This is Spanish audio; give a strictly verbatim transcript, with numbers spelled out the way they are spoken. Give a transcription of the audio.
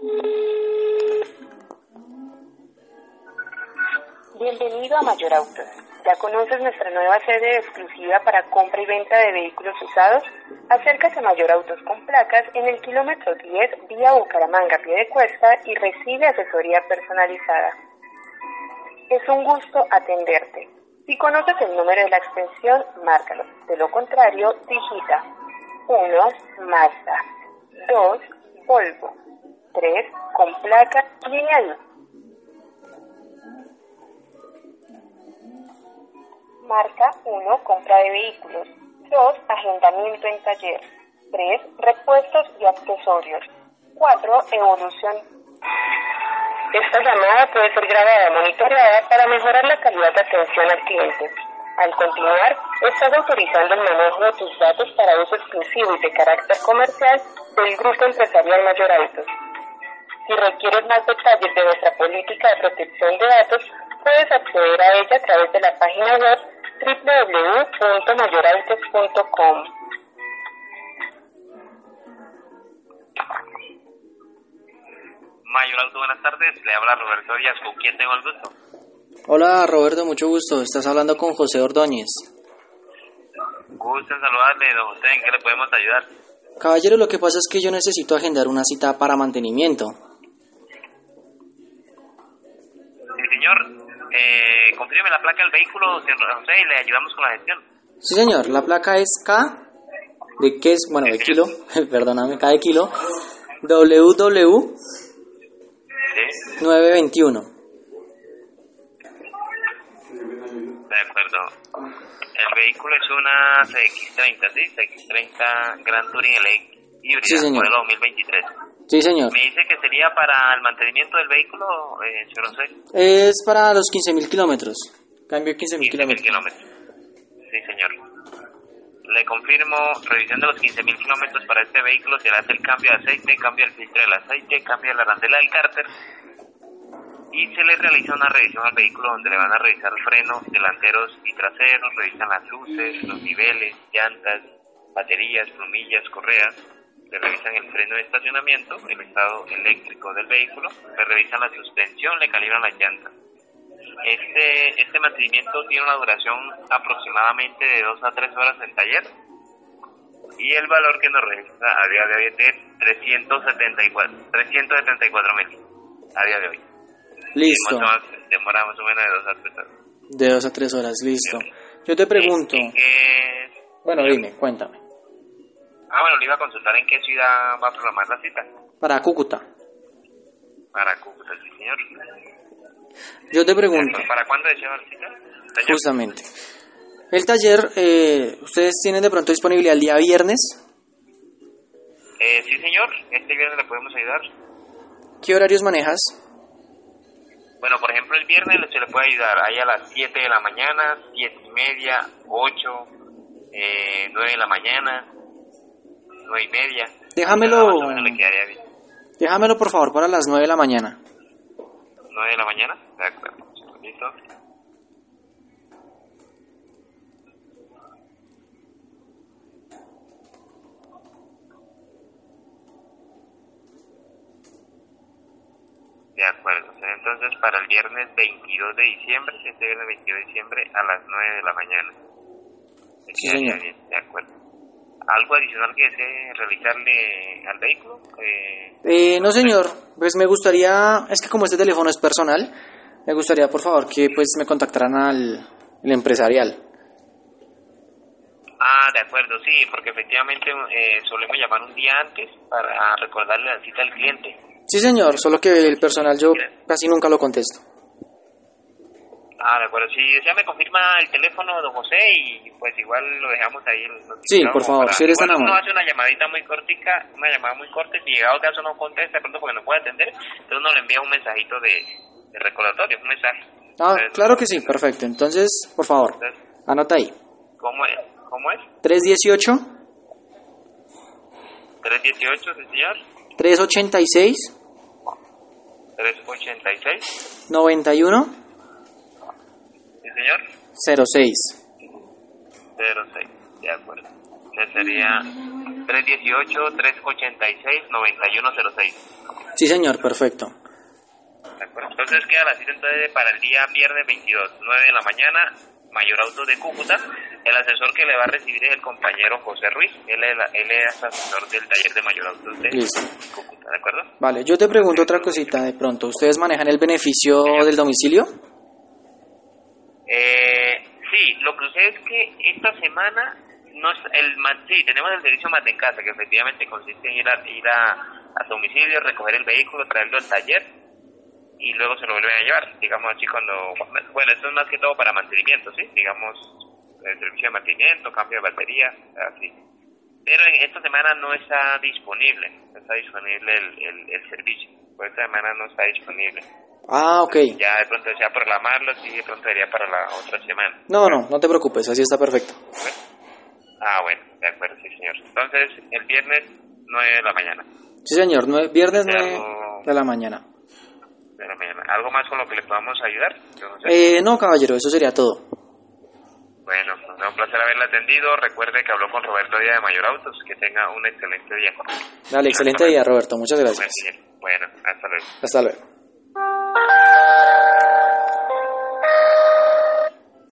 Bienvenido a Mayor Autos. ¿Ya conoces nuestra nueva sede exclusiva para compra y venta de vehículos usados? Acércate a Mayor Autos con placas en el kilómetro diez vía Bucaramanga Piedecuesta y recibe asesoría personalizada. Es un gusto atenderte. Si conoces el número de la extensión, márcalo. De lo contrario, digita uno Mazda, dos Volvo, tres con placa lineal. Marca uno compra de vehículos, dos agendamiento en taller, tres repuestos y accesorios, cuatro evolución. Esta llamada puede ser grabada o monitoreada para mejorar la calidad de atención al cliente. Al continuar, estás autorizando el manejo de tus datos para uso exclusivo y de carácter comercial del Grupo Empresarial Mayor Autos. Si requieres más detalles de nuestra política de protección de datos, puedes acceder a ella a través de la página web doble u doble u doble u punto mayorautos punto com. Mayor Auto, buenas tardes. Le habla Roberto Díaz. ¿Con quién tengo el gusto? Hola Roberto, mucho gusto. Estás hablando con José Ordóñez. Gusto en saludarle, don José. ¿En qué le podemos ayudar? Caballero, lo que pasa es que yo necesito agendar una cita para mantenimiento. Sí, señor. Eh, confirme la placa del vehículo, señor José, y le ayudamos con la gestión. Sí, señor. La placa es K, de qué es, bueno, de kilo, perdóname, K de kilo, W W Sí. nueve veintiuno. De acuerdo. El vehículo es una C X treinta, ¿sí? C X treinta Grand Touring L X híbrida, Sí, señor. modelo dos mil veintitrés. Sí, señor. Me dice que sería para el mantenimiento del vehículo, eh, señor José. Es para los quince mil kilómetros. Cambio quince mil quince mil kilómetros. kilómetros. Sí, señor. Le confirmo, revisión de los quince mil kilómetros para este vehículo, se le hace el cambio de aceite, cambia el filtro del aceite, cambia la arandela del cárter y se le realiza una revisión al vehículo donde le van a revisar frenos delanteros y traseros, revisan las luces, los niveles, llantas, baterías, plumillas, correas, le revisan el freno de estacionamiento, el estado eléctrico del vehículo, le revisan la suspensión, le calibran las llantas. Este, este mantenimiento tiene una duración aproximadamente de dos a tres horas en taller y el valor que nos registra a día de hoy es de trescientos setenta y cuatro mil a día de hoy. Listo. Más, demora más o menos de dos a tres horas. De dos a tres horas, listo. Yo te pregunto. ¿En qué... Bueno, dime, cuéntame. Ah, bueno, le iba a consultar en qué ciudad va a programar la cita. Para Cúcuta. Para Cúcuta, sí, señor. Yo te pregunto. ¿Para cuándo desea la cita? ¿Señor? Justamente. El taller, eh, ¿ustedes tienen de pronto disponibilidad el día viernes? Eh, sí, señor. Este viernes le podemos ayudar. ¿Qué horarios manejas? Bueno, por ejemplo, el viernes se le puede ayudar ahí a las siete de la mañana, siete y media, ocho, eh, nueve de la mañana, nueve y media. Déjamelo, Más o menos le quedaría bien. déjamelo por favor para las nueve de la mañana. nueve de la mañana, de acuerdo. ¿Listo? De acuerdo. Entonces, para el viernes veintidós de diciembre, este viernes veintidós de diciembre a las nueve de la mañana. Sí, señor. Bien, de acuerdo. ¿Algo adicional que desee realizarle al vehículo? Eh, Eh, no señor, pues me gustaría, es que como este teléfono es personal, me gustaría por favor que pues me contactaran al el empresarial. Ah, de acuerdo, sí, porque efectivamente eh, solemos llamar un día antes para recordarle la cita al cliente. Sí señor, solo que el personal yo casi nunca lo contesto. Ah, de acuerdo, si desea me confirma el teléfono, don José, y pues igual lo dejamos ahí. Sí, por favor, si eres tan amable. Uno hace una llamadita muy cortica, una llamada muy corta, y si llegado caso no contesta, de pronto porque no puede atender, entonces uno le envía un mensajito de, de recordatorio, un mensaje. Ah, entonces, claro que sí, perfecto. Entonces, por favor, entonces, anota ahí. ¿Cómo es? ¿Cómo es? tres dieciocho, tres dieciocho, sí señor. tres ochenta y seis, tres ochenta y seis, noventa y uno, sí señor. cero seis. cero seis, de acuerdo. Ese sería tres uno ocho, tres ocho seis, nueve uno cero seis. Sí, señor, perfecto. De acuerdo. Entonces queda la cita entonces para el día viernes veintidós, nueve de la mañana, Mayor Autos de Cúcuta. El asesor que le va a recibir es el compañero José Ruiz. Él es, la, él es asesor del taller de Mayor Autos de Listo. Cúcuta, ¿de acuerdo? Vale, yo te pregunto otra cosita de pronto. ¿Ustedes manejan el beneficio del domicilio? Eh, sí, lo que sucede es que esta semana no es el más, sí, tenemos el servicio más en casa, que efectivamente consiste en ir a, ir a, a domicilio, recoger el vehículo, traerlo al taller y luego se lo vuelven a llevar, digamos así cuando, bueno, esto es más que todo para mantenimiento, sí, digamos, el servicio de mantenimiento, cambio de batería, así. Pero en esta semana no está disponible, no está disponible el, el, el servicio, por esta semana no está disponible. Ah, ok. Ya de pronto desea programarlo, sí, de pronto sería para la otra semana. No, no, no te preocupes, así está perfecto. Ah, bueno, de acuerdo, sí, señor. Entonces, el viernes nueve de la mañana. Sí, señor, nueve, viernes nueve Algo... de la mañana. De la mañana. ¿Algo más con lo que le podamos ayudar? Yo no sé. Eh, no, caballero, eso sería todo. Bueno, pues, un placer haberle atendido. Recuerde que habló con Roberto Díaz de Mayor Autos. Que tenga un excelente día. Dale, excelente día, Roberto. Muchas gracias. Bueno, hasta luego. Hasta luego.